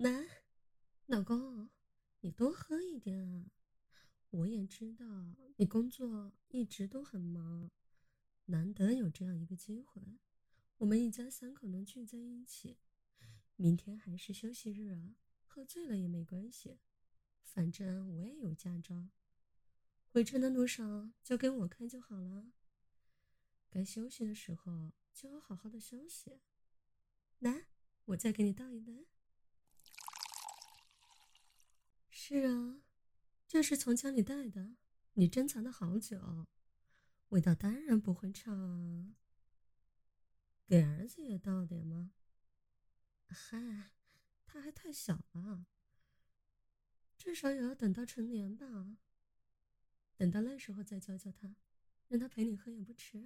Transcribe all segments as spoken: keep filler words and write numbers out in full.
来，老公，你多喝一点啊！我也知道你工作一直都很忙，难得有这样一个机会，我们一家三口能聚在一起。明天还是休息日啊，喝醉了也没关系，反正我也有驾照。回程的路上交给我开就好了。该休息的时候就要好好的休息。来，我再给你倒一杯。是啊，这是从家里带的，你珍藏的好久，味道当然不会差啊。给儿子也倒点吗？嗨，他还太小了，至少也要等到成年吧。等到那时候再教教他，让他陪你喝也不迟。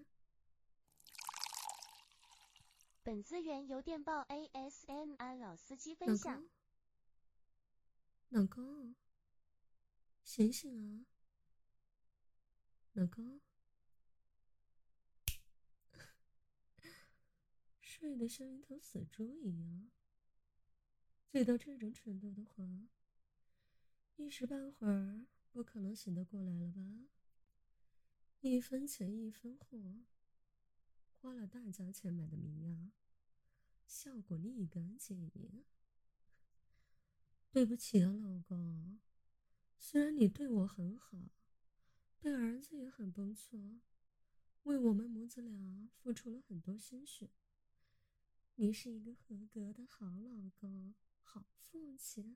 本资源由电报 A S M R 老司机分享。 老公，老公，醒醒啊！老公，睡得像一头死猪一样。醉到这种程度的话，一时半会儿不可能醒得过来了吧？一分钱一分货，花了大价钱买的迷药，效果立竿见影。对不起啊，老公，虽然你对我很好，对儿子也很不错，为我们母子俩付出了很多心血。你是一个合格的好老公，好父亲。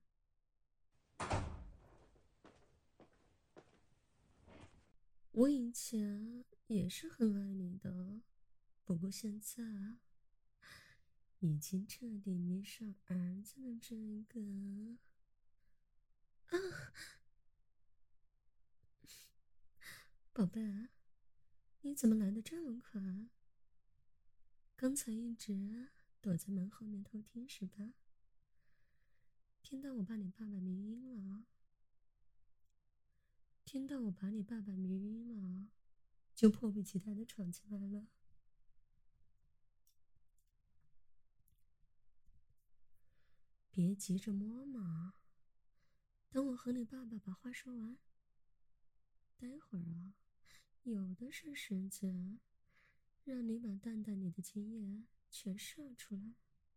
我以前也是很爱你的，不过现在啊，已经彻底迷上儿子的这个啊，宝贝儿，你怎么来的这么快？刚才一直躲在门后面偷听是吧？听到我把你爸爸迷晕了，听到我把你爸爸迷晕了，就迫不及待的闯进来了。别急着摸嘛，等我和你爸爸把话说完，待会儿啊，有的是时间，让你把蛋蛋里的精液全射出来。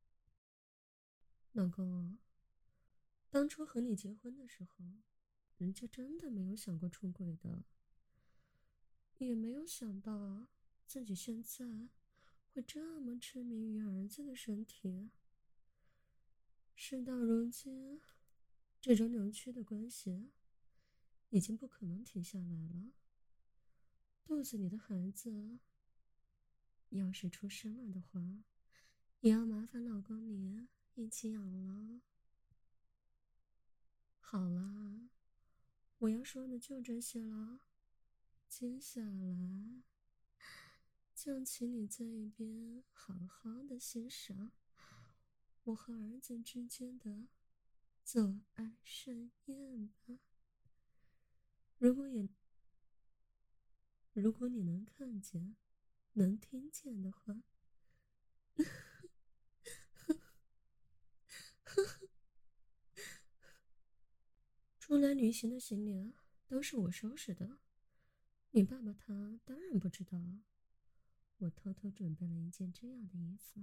老公，当初和你结婚的时候，人家真的没有想过出轨的，也没有想到自己现在会这么痴迷于儿子的身体。事到如今，这种扭曲的关系已经不可能停下来了。肚子里的孩子要是出生了的话，也要麻烦老公你一起养了。好啦，我要说的就这些了，接下来就请你在一边好好的欣赏我和儿子之间的做爱盛宴吧。如果也如果你能看见，能听见的话，出来旅行的行李啊，都是我收拾的。你爸爸他当然不知道，我偷偷准备了一件这样的衣服。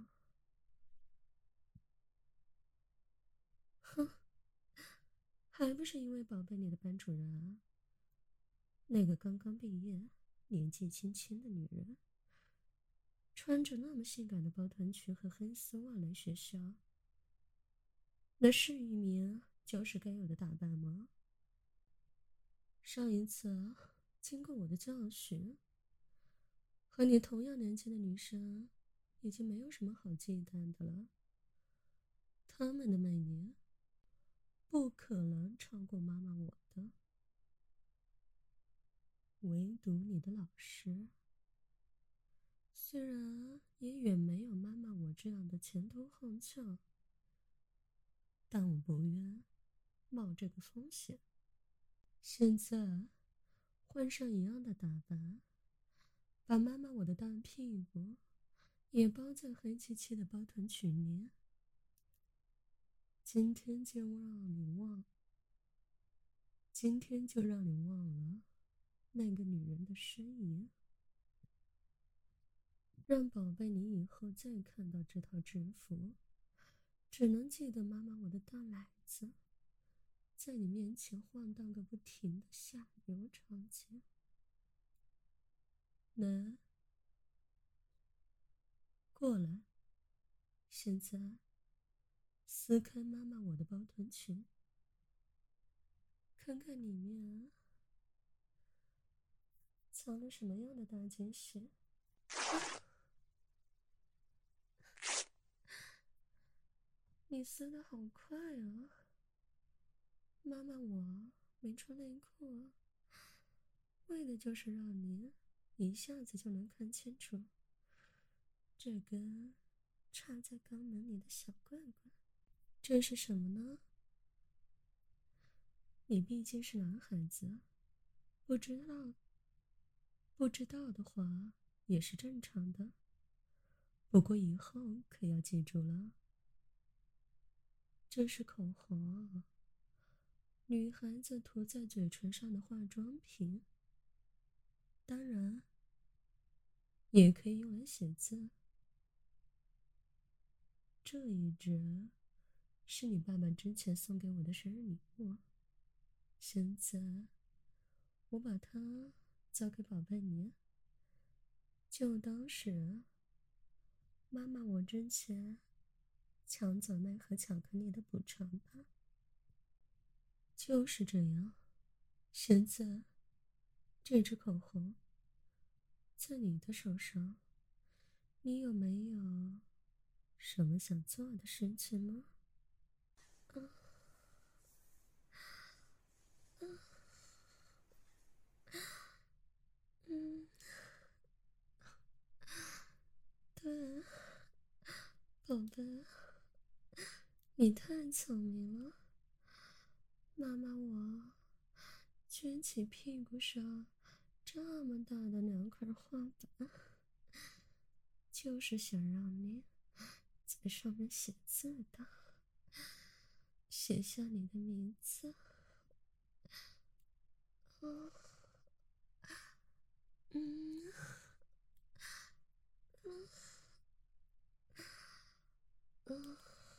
哼，还不是因为宝贝你的班主任啊，那个刚刚毕业、年纪轻轻的女人，穿着那么性感的包臀裙和黑丝袜来学校，那是一名教师该有的打扮吗？上一次经过我的教训，和你同样年纪的女生已经没有什么好忌惮的了。她们的美颜不可能超过妈妈我的，唯独你的老师，虽然也远没有妈妈我这样的前凸后翘，但我不愿冒这个风险。现在换上一样的打扮，把妈妈我的大屁股也包在黑漆漆的包臀裙里， 今天就让你忘，今天就让你忘了那个女人的身影，让宝贝你以后再看到这套制服，只能记得妈妈我的大奶子在你面前晃荡个不停的下流场景。来，过来，现在撕开妈妈我的包臀裙，看看里面藏了什么样的大惊喜。你撕的好快啊！妈妈我没穿内裤，为的就是让你一下子就能看清楚这根插在肛门里的小罐罐。这是什么呢？你毕竟是男孩子，不知道不知道的话也是正常的。不过以后可要记住了，这是口红，女孩子涂在嘴唇上的化妆品，当然也可以用来写字。这一支是你爸爸之前送给我的生日礼物，现在我把它交给宝贝你，就当是妈妈我之前抢走那盒巧克力的补偿吧。就是这样，现在这支口红在你的手上，你有没有什么想做的事情呢？啊啊嗯，对，宝贝，你太聪明了。妈妈我卷起屁股上这么大的两块画板，就是想让你在上面写字的，写下你的名字。哦，嗯，嗯，嗯，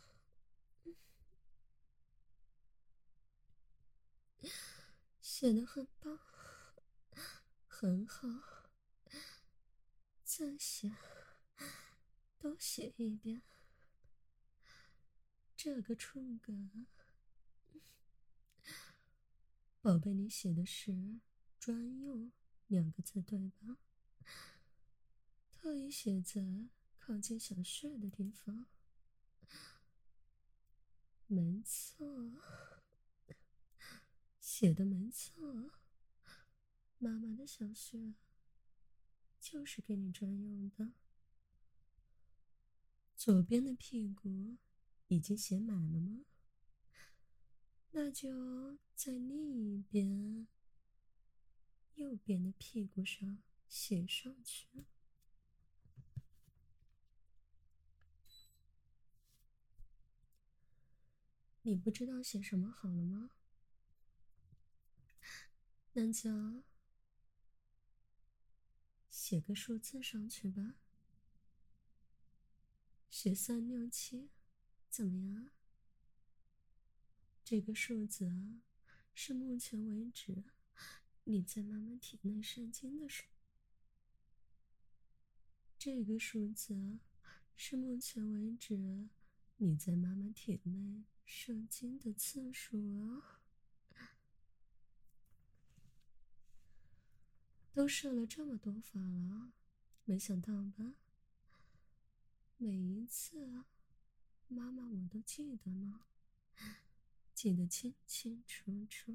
写得很棒，很好，再写，多写一遍。这个触感，宝贝，你写的是专用两个字对吧？特意写在靠近小穴的地方。没错，写的没错，妈妈的小穴就是给你专用的。左边的屁股已经写满了吗？那就在另一边右边的屁股上写上去。你不知道写什么好了吗？那就写个数字上去吧，写三六七，怎么样？这个数字啊，是目前为止你在妈妈体内射精的数。这个数字啊，是目前为止你在妈妈体内射精的次数啊。都射了这么多发了，没想到吧？每一次啊，妈妈我都记得呢，记得清清楚楚。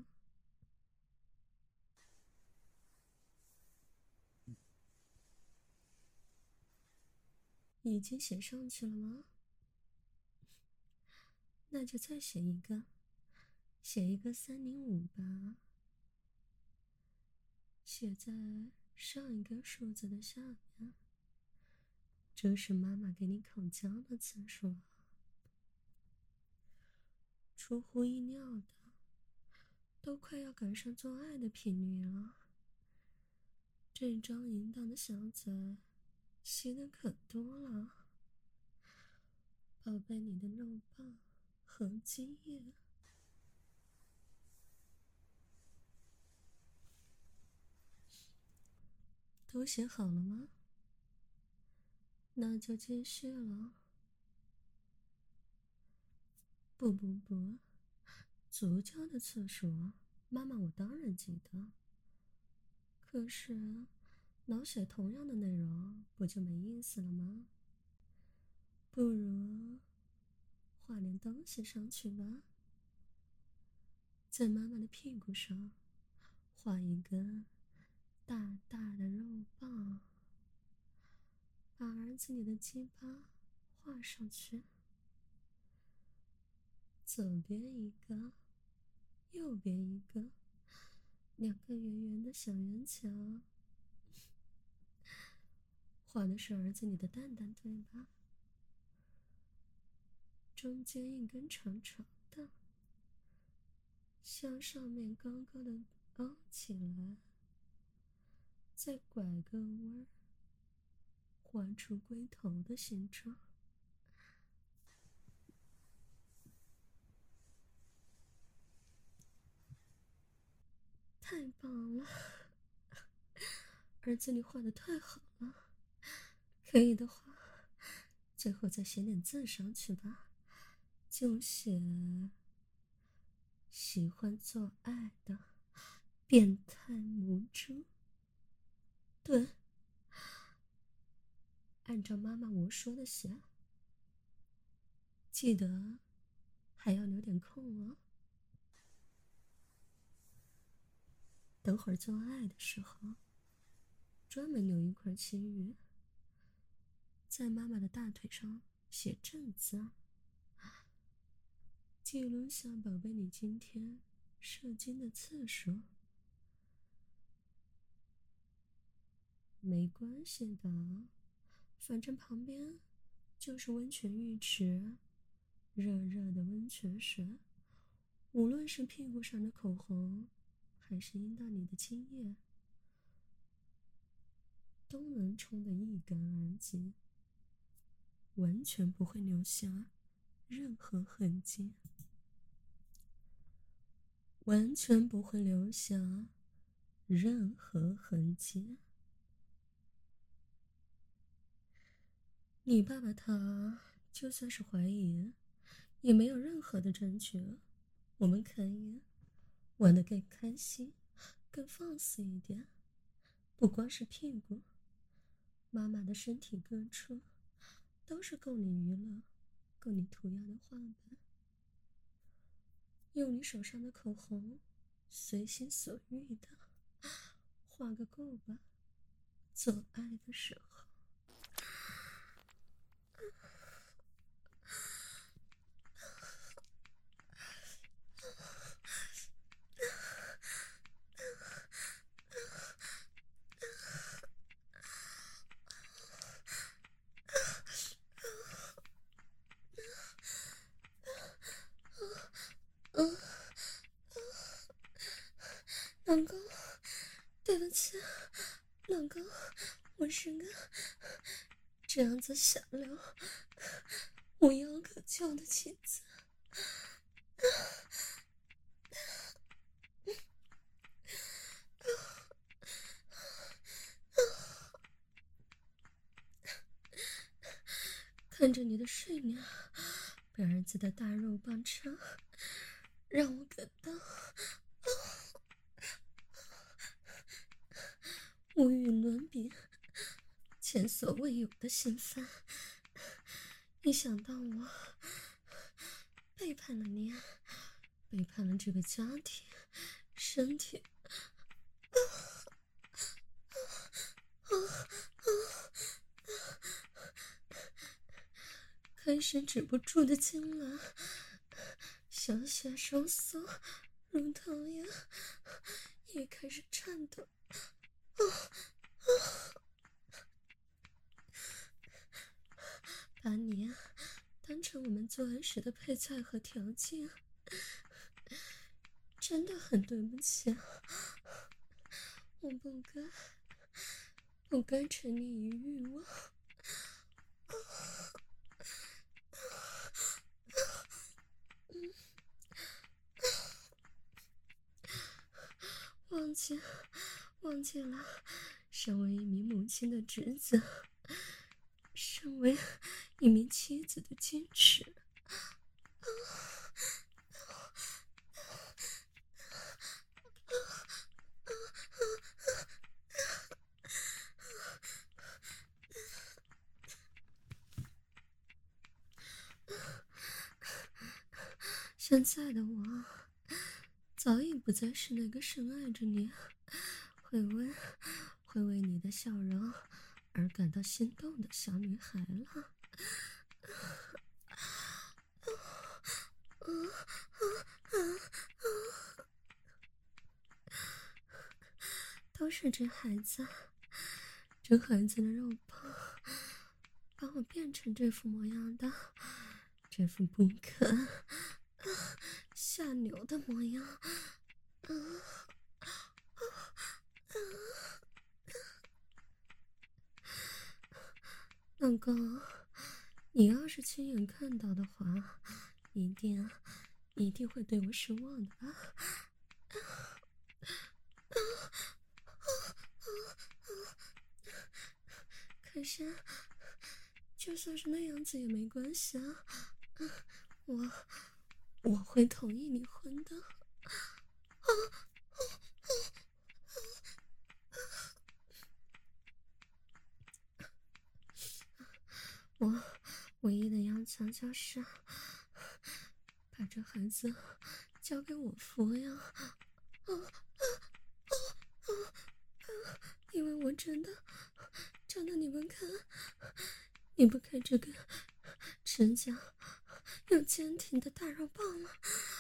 已经写上去了吗？那就再写一个，写一个三零五吧，写在上一个数字的下面。这是妈妈给你口交的次数啊。 出乎意料的，都快要赶上做爱的频率了。这张淫荡的小嘴吸的可多了，宝贝，你的肉棒和精液都写好了吗？那就继续了。不不不，足交的次数，妈妈我当然记得。可是，老写同样的内容，不就没意思了吗？不如画点东西上去吧。在妈妈的屁股上画一根大大的肉棒，把儿子你的鸡巴画上去。左边一个，右边一个，两个圆圆的小圆球。画的是儿子你的蛋蛋，对吧？中间一根长长的，向上面高高的凹起来，再拐个弯儿，画出龟头的形状。太棒了，儿子你画的太好了。可以的话，最后再写点字上去吧，就写喜欢做爱的变态母猪。对，按照妈妈我说的写，记得还要留点空哦。等会儿做爱的时候，专门留一块区域，在妈妈的大腿上写正字，记录下宝贝你今天射精的次数。没关系的，反正旁边就是温泉浴池，热热的温泉水，无论是屁股上的口红，还是阴道里的精液，都能冲得一干二净，完全不会留下任何痕迹，完全不会留下任何痕迹。你爸爸他就算是怀疑，也没有任何的证据，我们可以玩得更开心，更放肆一点。不光是屁股，妈妈的身体各处都是够你娱乐、够你涂鸦的画板。用你手上的口红，随心所欲的画个够吧。做爱的时候，嗯，老公，对不起，老公，我是个这样子下流、无药可救的妻子。看着你的睡脸被儿子的大肉棒插，让我感到无与伦比、前所未有的兴奋。一想到我背叛了你，背叛了这个家庭，身体开始止不住的痉挛，小穴收缩，乳头也也开始颤抖。哦哦，把你当成我们做爱时的配菜和调剂， 真的很对不起，我不该，不该沉溺于欲望。忘记，忘记了，身为一名母亲的职责，身为一名妻子的坚持。现在的我早已不再是那个深爱着你，会为会为你的笑容而感到心动的小女孩了。都是这孩子，这孩子的肉棒把我变成这副模样的，这副不可下流的模样。老公，你要是亲眼看到的话，一定一定会对我失望的吧？可是就算是那样子也没关系啊，我我会同意你婚的。我唯一的要求就是把这孩子交给我抚养，因为我真的真的你们看，你不看这个指甲有坚挺的大肉棒吗？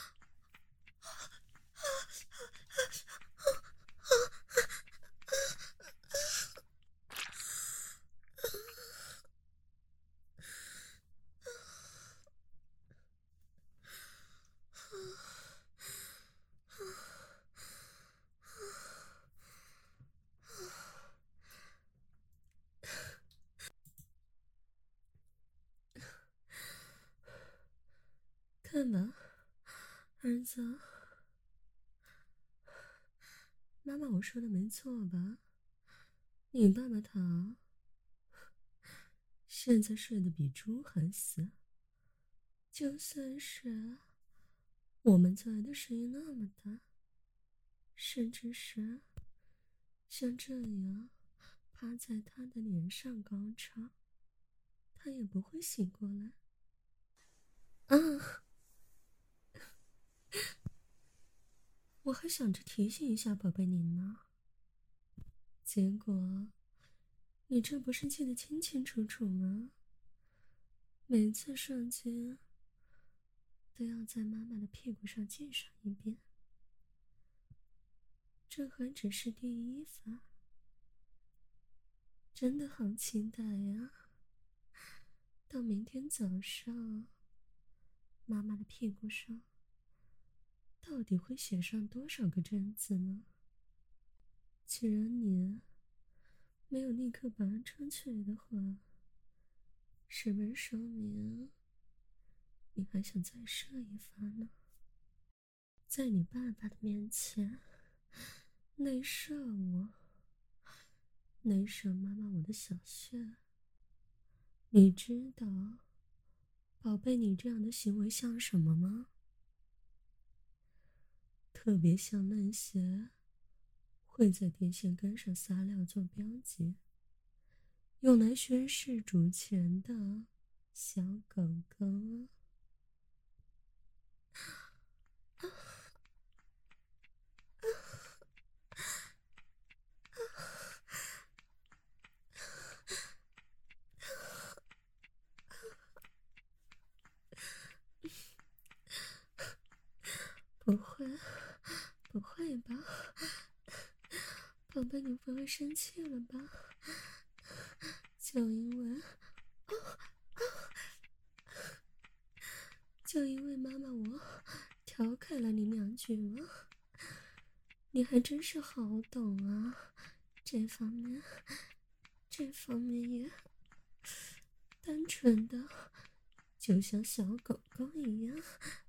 看吧，儿子，妈妈我说的没错吧？你爸爸他现在睡得比猪还死，就算是我们做爱的声音那么大，甚至是像这样趴在他的脸上高潮，他也不会醒过来。啊！我还想着提醒一下宝贝你呢，结果你这不是记得清清楚楚吗？每次上街都要在妈妈的屁股上记上一遍，这还只是第一发，真的好期待呀！到明天早上，妈妈的屁股上到底会写上多少个真字呢？既然你没有立刻拔出去的话，是不是说明你还想再射一发呢？在你爸爸的面前内射我，内射妈妈我的小穴，你知道宝贝你这样的行为像什么吗？特别像那些会在电线杆上撒尿做标记，用来宣示主权的小狗狗。不会，不会吧，宝贝，你不会生气了吧？就因为，就因为妈妈我调侃了你两句吗？ 你还真是好懂啊，这方面，这方面也单纯的，就像小狗狗一样。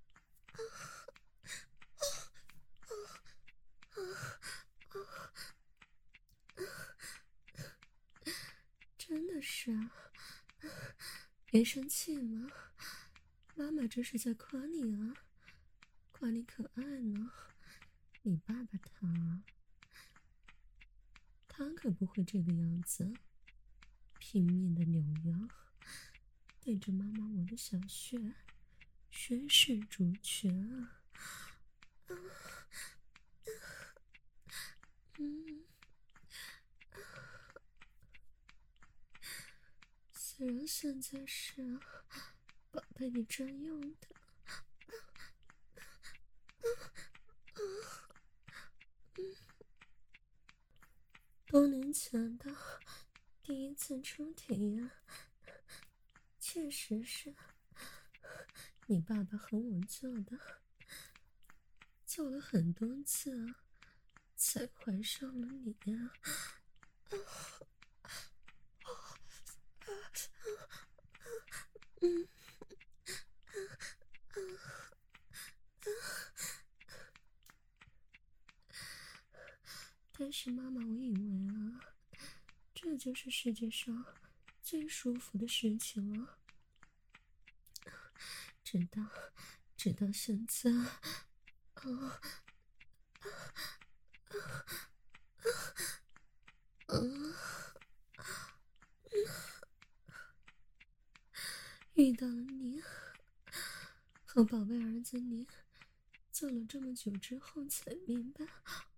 真的是啊，别生气嘛，妈妈这是在夸你啊，夸你可爱呢。你爸爸他，他可不会这个样子，拼命的扭腰，对着妈妈我的小穴宣誓主权啊！啊嗯，虽然现在是宝贝你专用的，多年前的第一次出体验，确实是你爸爸和我做的，做了很多次啊，才怀上了你呀、啊！嗯。但是妈妈，我以为啊，这就是世界上最舒服的事情了。直到，直到现在，啊，嗯，遇到了你，和宝贝儿子你，做了这么久之后才明白。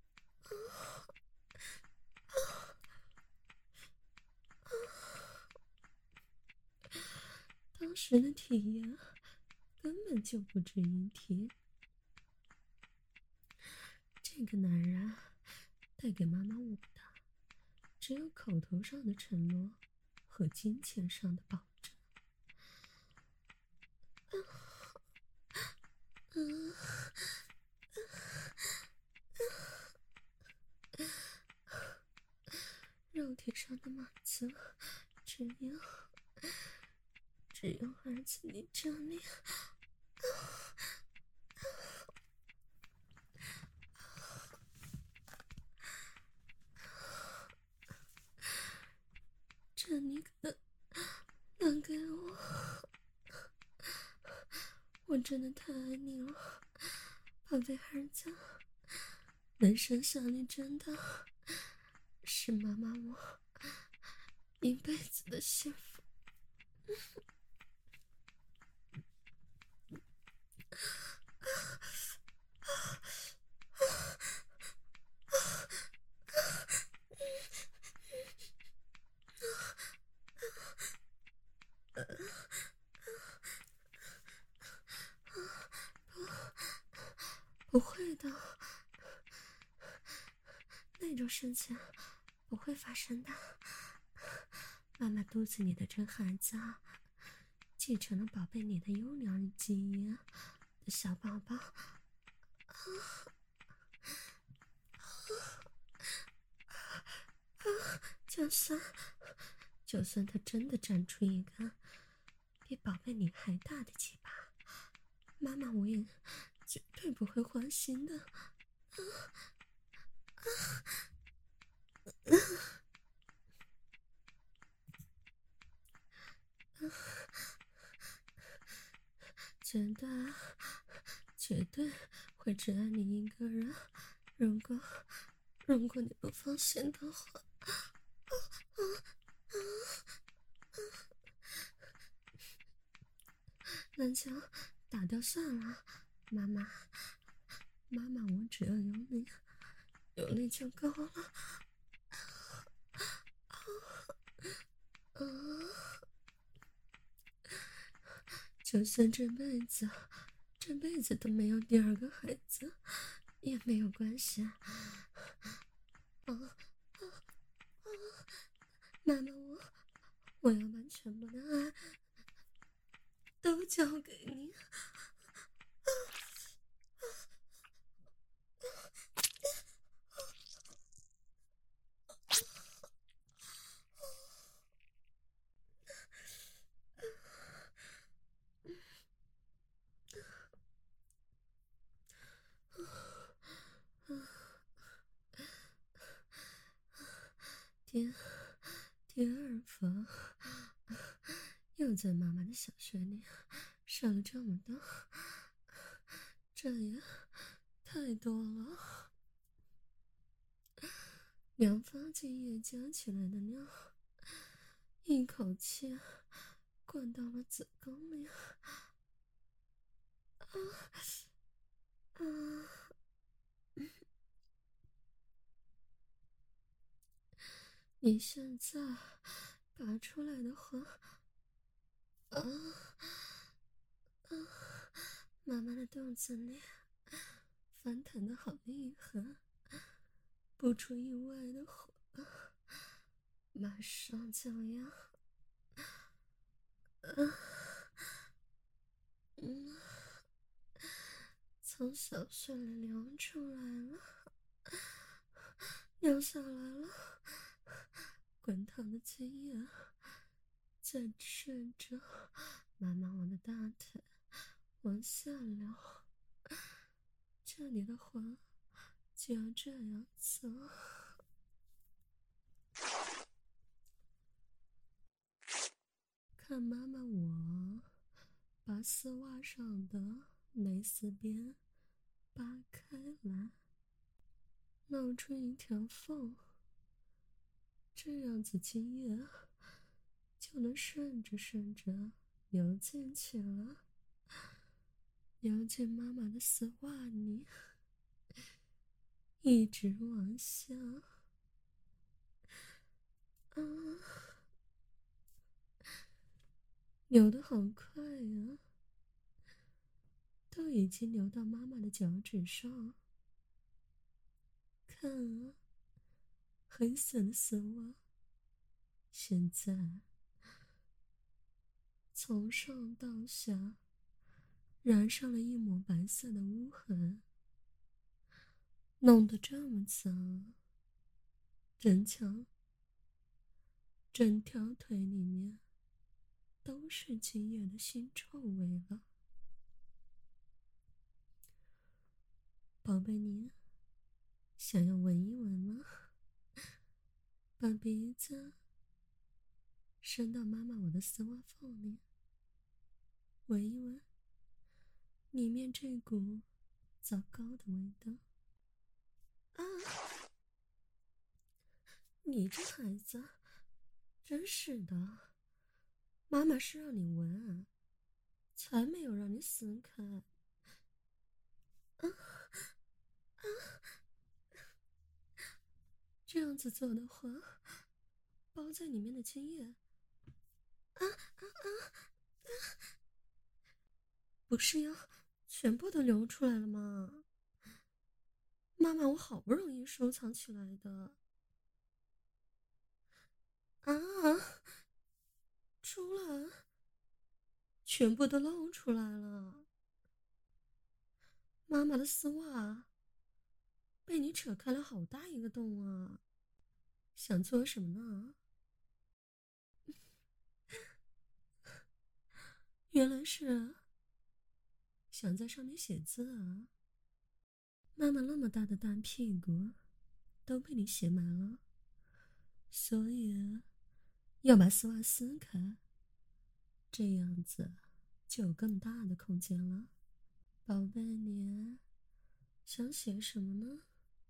当时的体验根本就不值一提。这个男人带给妈妈我的，只有口头上的承诺和金钱上的保证。嗯，肉体上的满足，只有只有儿子你这里。这你可能给我，我真的太爱你了，宝贝儿子，能生下你真的是妈妈我一辈子的幸福。不会的，那种事情不会发生的。妈妈肚子里的这孩子啊，继承了宝贝你的优良基因的小宝宝。就算就算他真的长出一个比宝贝你还大的鸡巴，妈妈我也绝对不会欢心的。绝对绝对会只爱你一个人。如果如果你不放心的话，那就打掉算了。妈妈妈妈，我只要有你，有你就够了。啊，就算这辈子这辈子都没有第二个孩子也没有关系。啊啊啊！妈妈，我我要把全部的爱都交给你。 又在妈妈的小穴里射了这么多，这也太多了。两发精液加起来的量，一口气灌到了子宫里。啊啊！你现在拔出来的话，啊啊！妈妈的肚子里翻腾的好厉害，不出意外的话，马上就要……啊，嗯，从小穴里流出来了，流下来了，滚烫的精液在顺着妈妈我的大腿往下流，这里的话就要这样做。看妈妈我把丝袜上的蕾丝边扒开来，露出一条缝，这样子精液就能顺着顺着流进去了，流进妈妈的丝袜里，一直往下。啊，流得好快啊，都已经流到妈妈的脚趾上。看啊，黑色的丝袜现在从上到下染上了一抹白色的污痕，弄得这么脏，整条整条腿里面都是精液的腥臭味了。宝贝，你想要闻一闻吗？把鼻子伸到妈妈我的丝袜缝里，闻一闻里面这股糟糕的味道。啊！你这孩子真是的，妈妈是让你闻啊，才没有让你撕开。啊啊！这样子做的话，包在里面的精液啊啊啊啊！不是要全部都流出来了吗？妈妈，我好不容易收藏起来的。啊！出来，全部都露出来了。妈妈的丝袜被你扯开了好大一个洞啊！想做什么呢？原来是想在上面写字啊！妈妈那么大的大屁股都被你写满了，所以要把丝袜撕开，这样子就有更大的空间了。宝贝，你想写什么呢？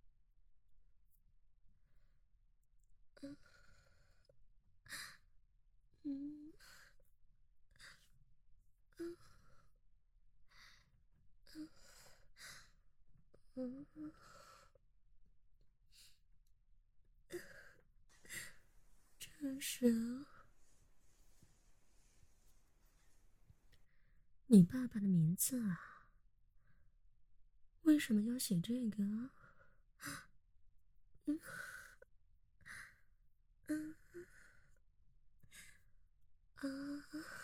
嗯嗯嗯嗯嗯，这是你爸爸的名字啊？为什么要写这个？嗯嗯啊！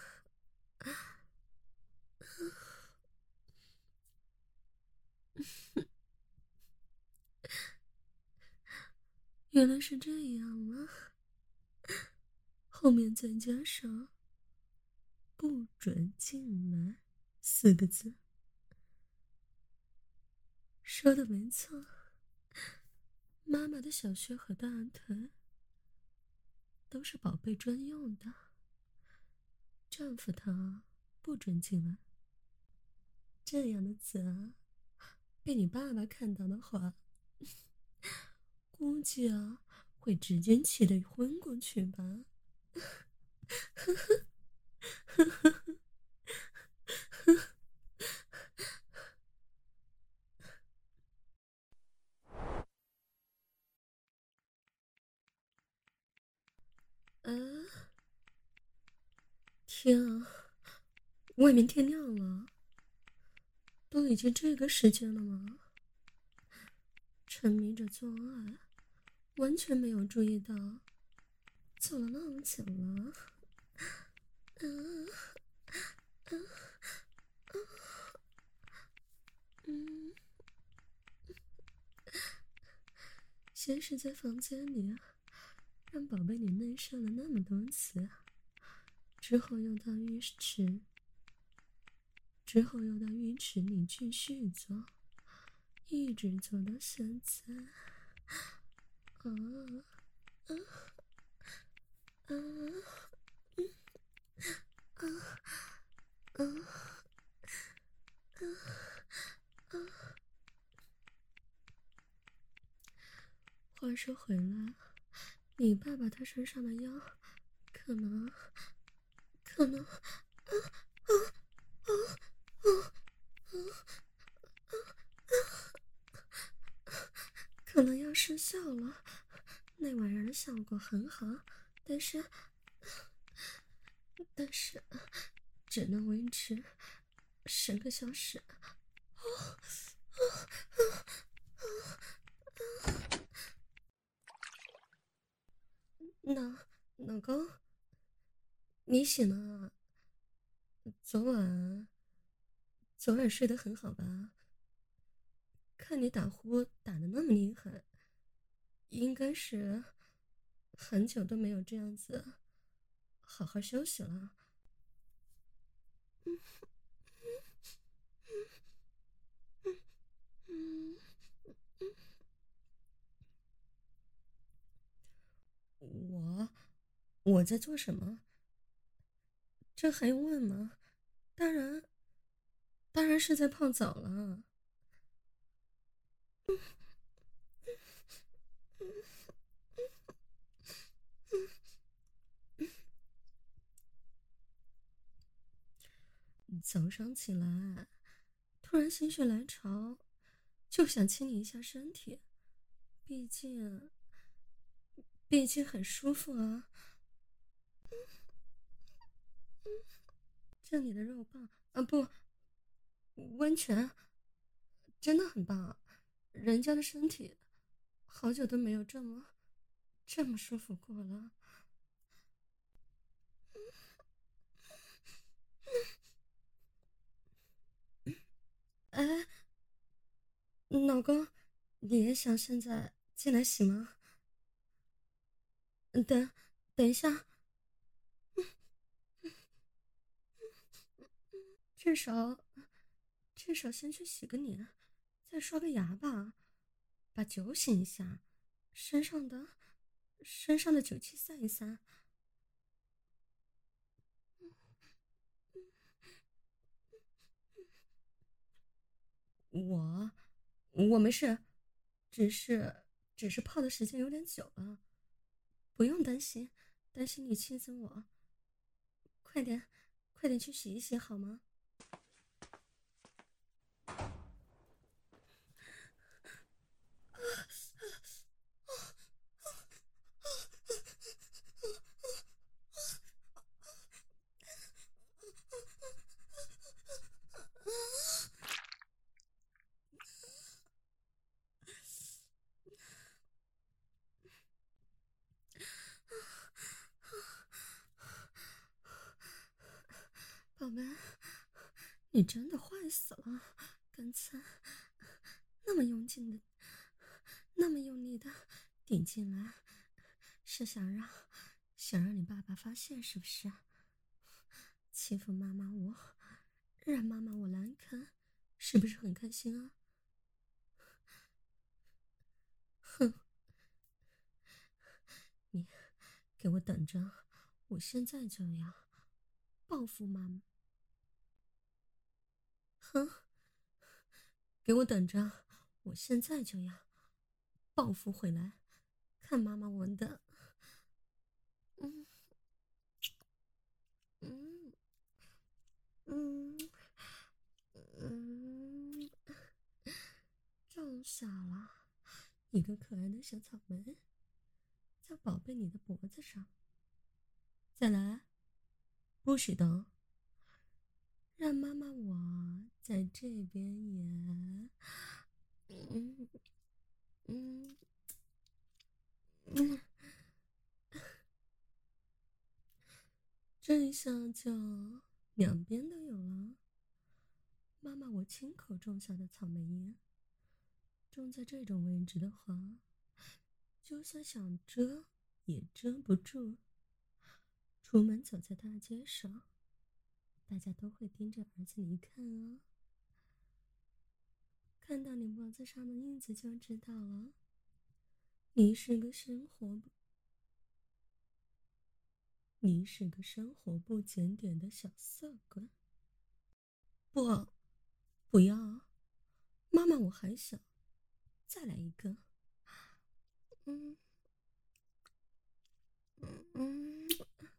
原来是这样啊！后面再加上不准进来四个字。说的没错，妈妈的小穴和大腿都是宝贝专用的， 丈夫他不准进来。这样的子啊，被你爸爸看到的话，估计啊会直接气得昏过去吧。啊！天啊，外面天亮了，都已经这个时间了吗？沉迷着做爱，完全没有注意到走了那么久了。啊啊啊！嗯，先是在房间里让宝贝你内射了那么多次，之后又到浴池，之后又到浴池里继续做，一直做到现在。啊啊啊！嗯啊啊啊啊！话说回来，你爸爸他身上的药，可能，可能，啊啊啊啊啊啊！可能要失效了。那玩意儿的效果很好，但是，但是，只能维持十个小时。啊啊啊啊！老老公，你醒了啊？昨晚，昨晚睡得很好吧？看你打呼打得那么厉害，应该是很久都没有这样子好好休息了。嗯嗯嗯嗯，我我在做什么？这还用问吗？当然，当然是在泡澡了。早上起来，突然心血来潮，就想亲你一下身体，毕竟，毕竟很舒服啊。这里的肉棒啊，不，温泉真的很棒，人家的身体好久都没有这么这么舒服过了。哎，老公，你也想现在进来洗吗？等，等一下，至少，至少先去洗个脸，再刷个牙吧，把酒醒一下，身上的，身上的酒气散一散。我，我没事，只是，只是泡的时间有点久了，不用担心，担心你妻子我。快点，快点去洗一洗好吗？宝贝，你真的坏死了！刚才那么用劲的，那么用力的顶进来，是想让想让你爸爸发现是不是？欺负妈妈我，让妈妈我难堪，是不是很开心啊？哼，你给我等着，我现在就要， 报复妈妈。哼，给我等着，我现在就要报复回来，看妈妈我的。嗯嗯嗯嗯，种下了一个可爱的小草莓，在宝贝你的脖子上。再来，不许动，让妈妈我在这边也，嗯嗯嗯，这一下就两边都有了。妈妈我亲口种下的草莓叶，种在这种位置的话，就算想遮也遮不住。出门走在大街上，大家都会盯着儿子你看哦。看到你脖子上的印子就知道了，你是个生活不，你是个生活不检点的小色鬼。不，不要，妈妈我还小，再来一个。嗯嗯嗯，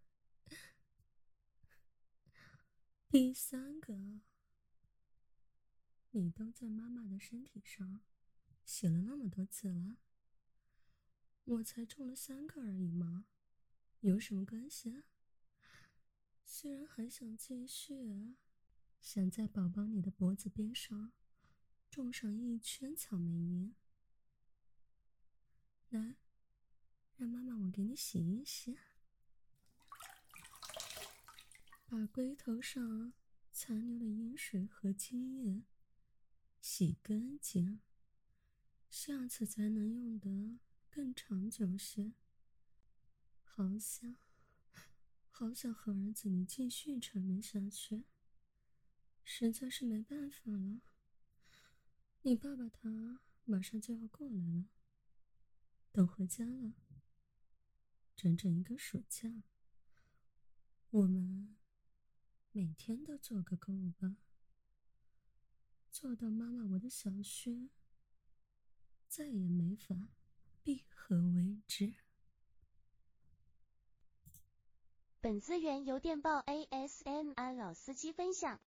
第三个，你都在妈妈的身体上写了那么多次了，我才种了三个而已嘛，有什么关系啊？虽然还想继续，想在宝宝你的脖子边上种上一圈草莓叶，来，让妈妈我给你洗一洗，把龟头上残留的饮水和精液洗干净，下次才能用得更长久些。好想，好想和儿子你继续缠绵下去，实在是没办法了。你爸爸他马上就要过来了，等回家了，整整一个暑假，我们每天都做个够吧，做到妈妈我的小穴再也没法闭合为止。 本资源由电报 A S M R 老司机分享。